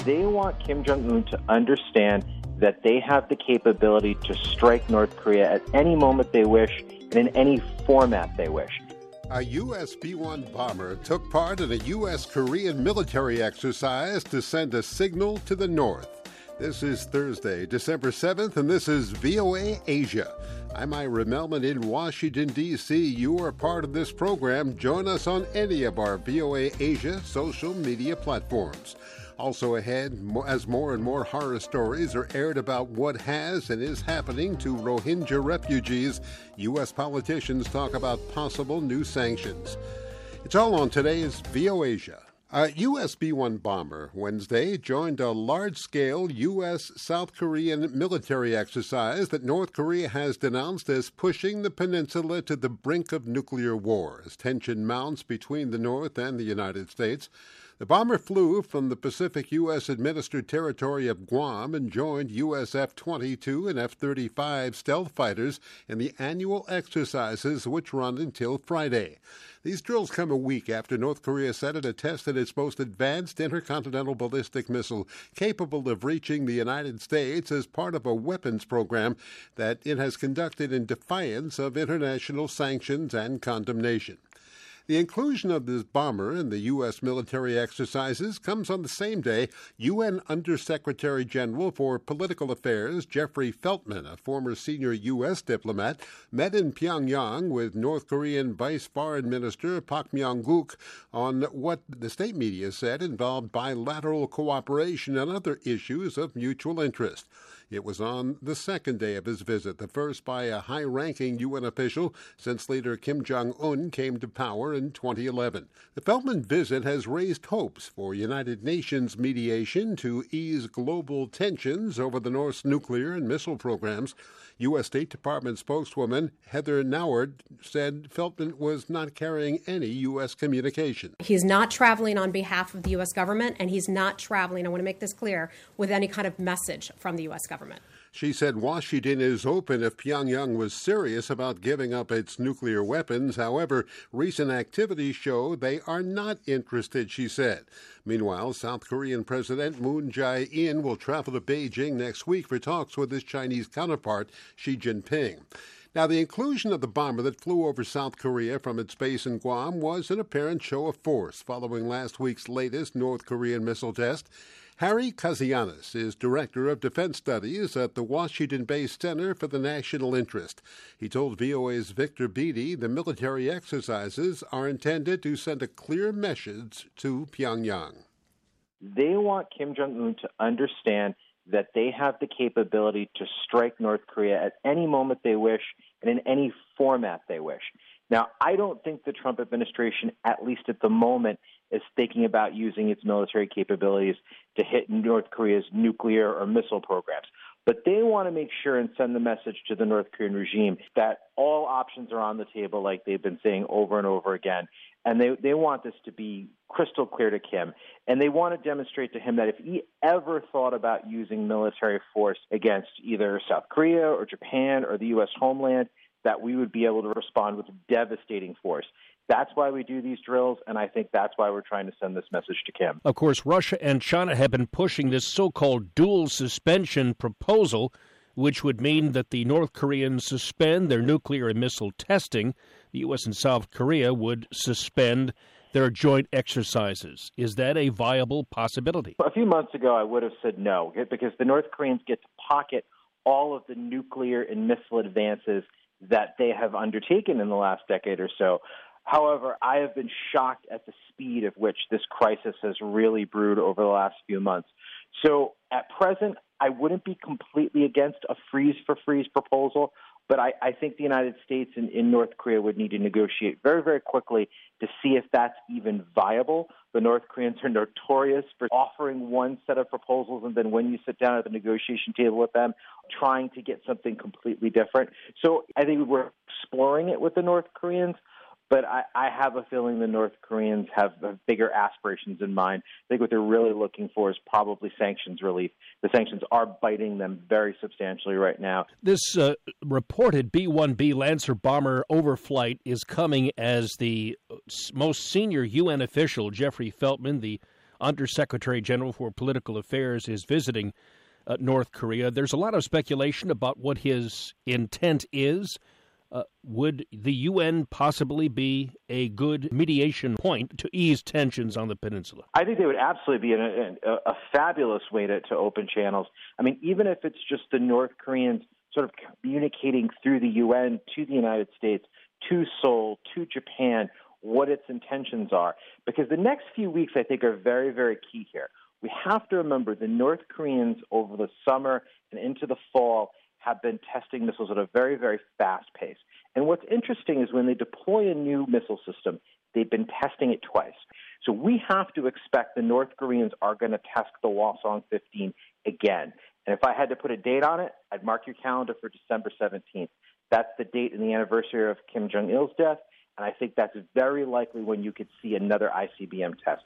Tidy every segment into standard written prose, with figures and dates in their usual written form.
They want Kim Jong-un to understand that they have the capability to strike North Korea at any moment they wish and in any format they wish. A U.S. B-1 bomber took part in a U.S.-Korean military exercise to send a signal to the North. This is Thursday, December 7th, and this is VOA Asia. I'm Ira Melman in Washington, D.C. You are part of this program. Join us on any of our VOA Asia social media platforms. Also ahead, as more and more horror stories are aired about what has and is happening to Rohingya refugees, U.S. politicians talk about possible new sanctions. It's all on today's VOA Asia. A U.S. B-1 bomber Wednesday joined a large-scale U.S.-South Korean military exercise that North Korea has denounced as pushing the peninsula to the brink of nuclear war as tension mounts between the North and the United States. The bomber flew from the Pacific U.S.-administered territory of Guam and joined U.S. F-22 and F-35 stealth fighters in the annual exercises, which run until Friday. These drills come a week after North Korea said it had tested its most advanced intercontinental ballistic missile, capable of reaching the United States as part of a weapons program that it has conducted in defiance of international sanctions and condemnation. The inclusion of this bomber in the U.S. military exercises comes on the same day UN Undersecretary General for Political Affairs Jeffrey Feltman, a former senior U.S. diplomat, met in Pyongyang with North Korean Vice Foreign Minister Pak Myong-guk on what the state media said involved bilateral cooperation and other issues of mutual interest. It was on the second day of his visit, the first by a high-ranking UN official since leader Kim Jong-un came to power in 2011. The Feltman visit has raised hopes for United Nations mediation to ease global tensions over the North's nuclear and missile programs. U.S. State Department spokeswoman Heather Nauert said Feltman was not carrying any U.S. communication. He's not traveling on behalf of the U.S. government, and he's not traveling, I want to make this clear, with any kind of message from the U.S. government. She said Washington is open if Pyongyang was serious about giving up its nuclear weapons. However, recent activities show they are not interested, she said. Meanwhile, South Korean President Moon Jae-in will travel to Beijing next week for talks with his Chinese counterpart, Xi Jinping. Now, the inclusion of the bomber that flew over South Korea from its base in Guam was an apparent show of force following last week's latest North Korean missile test. Harry Kazianis is Director of Defense Studies at the Washington-based Center for the National Interest. He told VOA's Victor Beatty the military exercises are intended to send a clear message to Pyongyang. They want Kim Jong-un to understand that they have the capability to strike North Korea at any moment they wish and in any format they wish. Now, I don't think the Trump administration, at least at the moment, is thinking about using its military capabilities to hit North Korea's nuclear or missile programs. But they want to make sure and send the message to the North Korean regime that all options are on the table, like they've been saying over and over again. And they want this to be crystal clear to Kim. And they want to demonstrate to him that if he ever thought about using military force against either South Korea or Japan or the U.S. homeland, that we would be able to respond with devastating force. That's why we do these drills, and I think that's why we're trying to send this message to Kim. Of course, Russia and China have been pushing this so-called dual suspension proposal, which would mean that the North Koreans suspend their nuclear and missile testing. The U.S. and South Korea would suspend their joint exercises. Is that a viable possibility? A few months ago, I would have said no, because the North Koreans get to pocket all of the nuclear and missile advances that they have undertaken in the last decade or so. However, I have been shocked at the speed at which this crisis has really brewed over the last few months. So at present, I wouldn't be completely against a freeze-for-freeze proposal, but I think the United States and North Korea would need to negotiate very, very quickly to see if that's even viable. The North Koreans are notorious for offering one set of proposals, and then when you sit down at the negotiation table with them, trying to get something completely different. So I think we're exploring it with the North Koreans, but I have a feeling the North Koreans have bigger aspirations in mind. I think what they're really looking for is probably sanctions relief. The sanctions are biting them very substantially right now. This reported B-1B Lancer bomber overflight is coming as the most senior UN official, Jeffrey Feltman, the Undersecretary General for Political Affairs, is visiting North Korea. There's a lot of speculation about what his intent is. Would the UN possibly be a good mediation point to ease tensions on the peninsula? I think they would absolutely be a fabulous way to open channels. I mean, even if it's just the North Koreans sort of communicating through the UN to the United States, to Seoul, to Japan, what its intentions are. Because the next few weeks, I think, are very, very key here. We have to remember the North Koreans over the summer and into the fall have been testing missiles at a very, very fast pace. And what's interesting is when they deploy a new missile system, they've been testing it twice. So we have to expect the North Koreans are going to test the Hwasong-15 again. And if I had to put a date on it, I'd mark your calendar for December 17th. That's the date and the anniversary of Kim Jong-il's death, and I think that's very likely when you could see another ICBM test.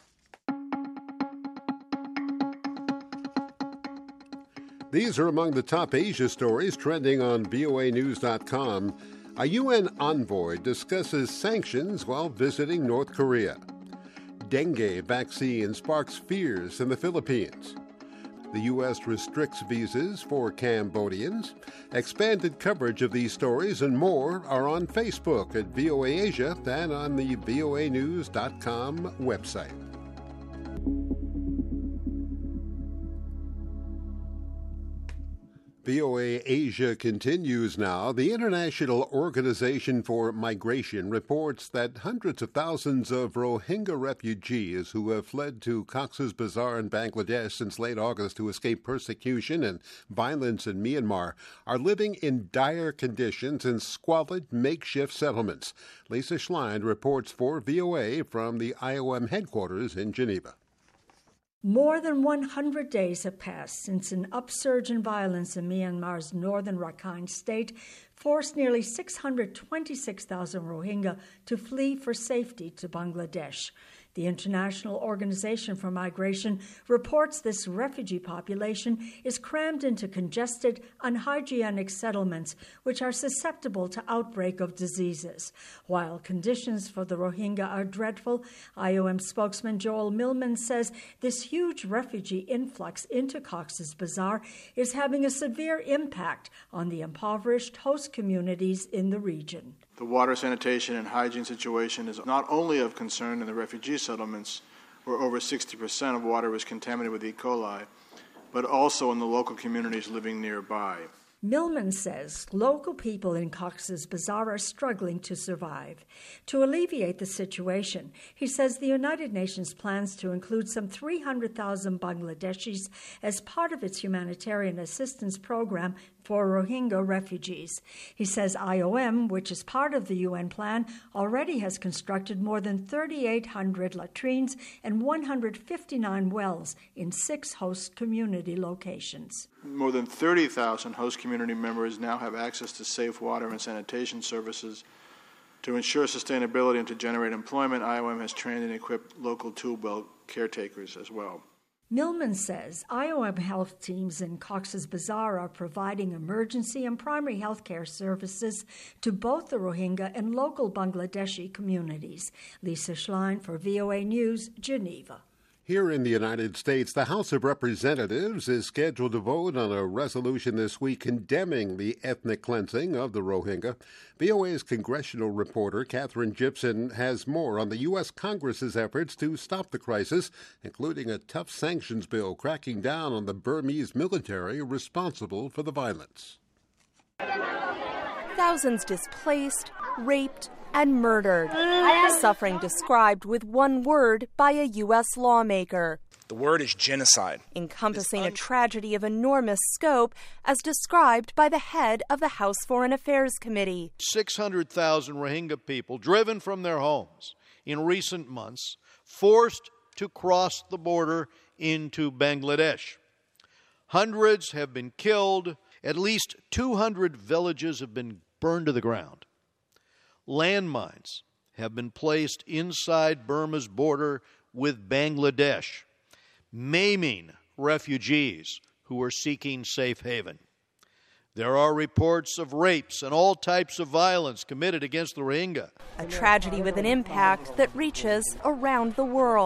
These are among the top Asia stories trending on voanews.com. A UN envoy discusses sanctions while visiting North Korea. Dengue vaccine sparks fears in the Philippines. The U.S. restricts visas for Cambodians. Expanded coverage of these stories and more are on Facebook at VOA Asia and on the voanews.com website. VOA Asia continues now. The International Organization for Migration reports that hundreds of thousands of Rohingya refugees who have fled to Cox's Bazar in Bangladesh since late August to escape persecution and violence in Myanmar are living in dire conditions in squalid makeshift settlements. Lisa Schlein reports for VOA from the IOM headquarters in Geneva. More than 100 days have passed since an upsurge in violence in Myanmar's northern Rakhine state forced nearly 626,000 Rohingya to flee for safety to Bangladesh. The International Organization for Migration reports this refugee population is crammed into congested, unhygienic settlements, which are susceptible to outbreak of diseases. While conditions for the Rohingya are dreadful, IOM spokesman Joel Millman says this huge refugee influx into Cox's Bazar is having a severe impact on the impoverished host communities in the region. The water, sanitation, and hygiene situation is not only of concern in the refugee settlements, where over 60% of water was contaminated with E. coli, but also in the local communities living nearby. Millman says local people in Cox's Bazar are struggling to survive. To alleviate the situation, he says the United Nations plans to include some 300,000 Bangladeshis as part of its humanitarian assistance program for Rohingya refugees. He says IOM, which is part of the UN plan, already has constructed more than 3,800 latrines and 159 wells in 6 host community locations. More than 30,000 host community members now have access to safe water and sanitation services. To ensure sustainability and to generate employment, IOM has trained and equipped local tool belt caretakers as well. Millman says IOM health teams in Cox's Bazar are providing emergency and primary health care services to both the Rohingya and local Bangladeshi communities. Lisa Schlein for VOA News, Geneva. Here in the United States, the House of Representatives is scheduled to vote on a resolution this week condemning the ethnic cleansing of the Rohingya. VOA's congressional reporter Catherine Gibson has more on the U.S. Congress's efforts to stop the crisis, including a tough sanctions bill cracking down on the Burmese military responsible for the violence. Thousands displaced, raped, and murdered. Suffering described with one word by a U.S. lawmaker. The word is genocide. Encompassing a tragedy of enormous scope, as described by the head of the House Foreign Affairs Committee. 600,000 Rohingya people driven from their homes in recent months, forced to cross the border into Bangladesh. Hundreds have been killed. At least 200 villages have been burned to the ground. Landmines have been placed inside Burma's border with Bangladesh, maiming refugees who are seeking safe haven. There are reports of rapes and all types of violence committed against the Rohingya. A tragedy with an impact that reaches around the world.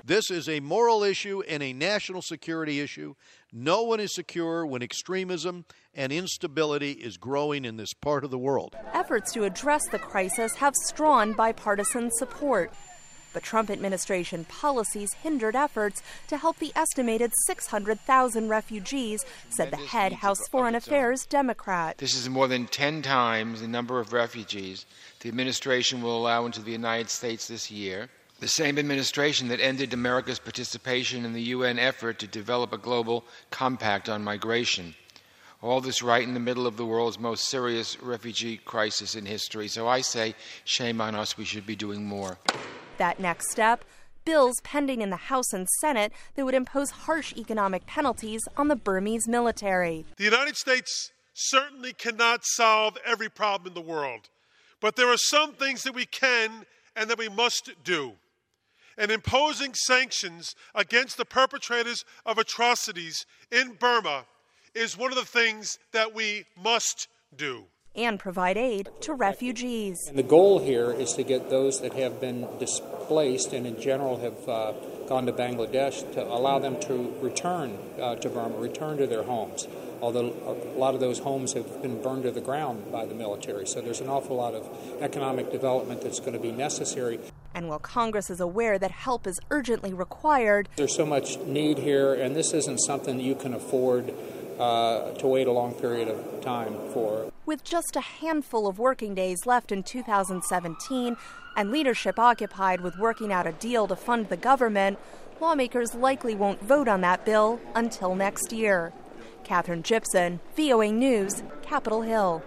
This is a moral issue and a national security issue. No one is secure when extremism and instability is growing in this part of the world. Efforts to address the crisis have strong bipartisan support. The Trump administration policies hindered efforts to help the estimated 600,000 refugees, said the head House Foreign Affairs Democrat. This is more than 10 times the number of refugees the administration will allow into the United States this year. The same administration that ended America's participation in the UN effort to develop a global compact on migration. All this right in the middle of the world's most serious refugee crisis in history. So I say, shame on us, we should be doing more. That next step, bills pending in the House and Senate that would impose harsh economic penalties on the Burmese military. The United States certainly cannot solve every problem in the world, but there are some things that we can and that we must do. And imposing sanctions against the perpetrators of atrocities in Burma is one of the things that we must do. And provide aid to refugees. And the goal here is to get those that have been displaced and in general have gone to Bangladesh to allow them to return to Burma, return to their homes. Although a lot of those homes have been burned to the ground by the military. So there's an awful lot of economic development that's going to be necessary. And while Congress is aware that help is urgently required, there's so much need here, and this isn't something that you can afford to wait a long period of time for. With just a handful of working days left in 2017 and leadership occupied with working out a deal to fund the government, lawmakers likely won't vote on that bill until next year. Catherine Gibson, VOA News, Capitol Hill.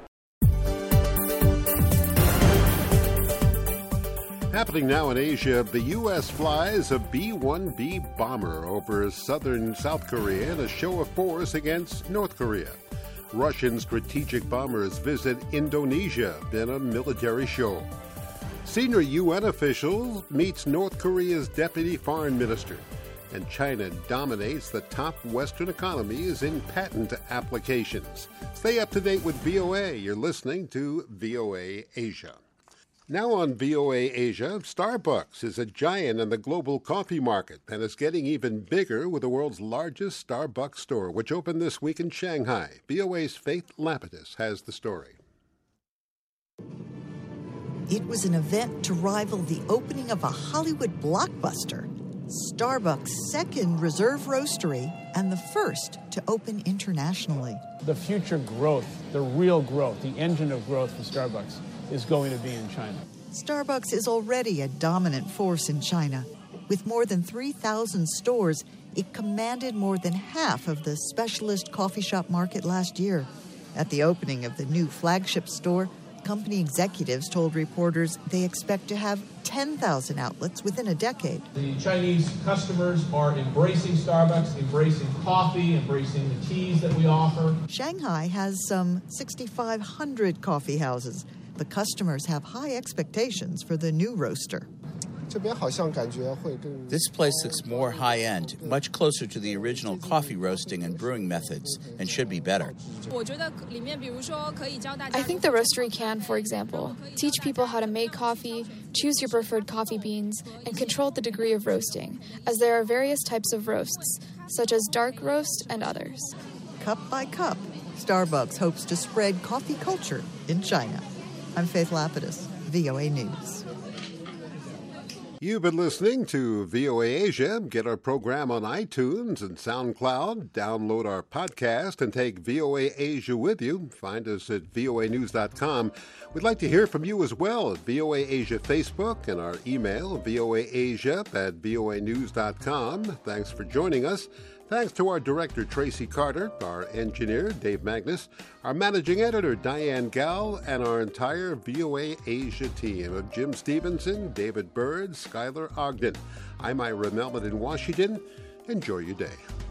Happening now in Asia, the U.S. flies a B-1B bomber over southern South Korea in a show of force against North Korea. Russian strategic bombers visit Indonesia in a military show. Senior UN official meets North Korea's deputy foreign minister. And China dominates the top Western economies in patent applications. Stay up to date with VOA. You're listening to VOA Asia. Now on VOA Asia, Starbucks is a giant in the global coffee market and is getting even bigger with the world's largest Starbucks store, which opened this week in Shanghai. VOA's Faith Lapidus has the story. It was an event to rival the opening of a Hollywood blockbuster. Starbucks' second reserve roastery and the first to open internationally. The future growth, the real growth, the engine of growth for Starbucks is going to be in China. Starbucks is already a dominant force in China. With more than 3,000 stores, it commanded more than half of the specialist coffee shop market last year. At the opening of the new flagship store, company executives told reporters they expect to have 10,000 outlets within a decade. The Chinese customers are embracing Starbucks, embracing coffee, embracing the teas that we offer. Shanghai has some 6,500 coffee houses. The customers have high expectations for the new roaster. This place looks more high-end, much closer to the original coffee roasting and brewing methods, and should be better. I think the roastery can, for example, teach people how to make coffee, choose your preferred coffee beans, and control the degree of roasting, as there are various types of roasts, such as dark roast and others. Cup by cup, Starbucks hopes to spread coffee culture in China. I'm Faith Lapidus, VOA News. You've been listening to VOA Asia. Get our program on iTunes and SoundCloud. Download our podcast and take VOA Asia with you. Find us at voanews.com. We'd like to hear from you as well at VOA Asia Facebook and our email, voaasia@voanews.com. Thanks for joining us. Thanks to our director, Tracy Carter, our engineer, Dave Magnus, our managing editor, Diane Gall, and our entire VOA Asia team of Jim Stevenson, David Bird, Skylar Ogden. I'm Ira Melman in Washington. Enjoy your day.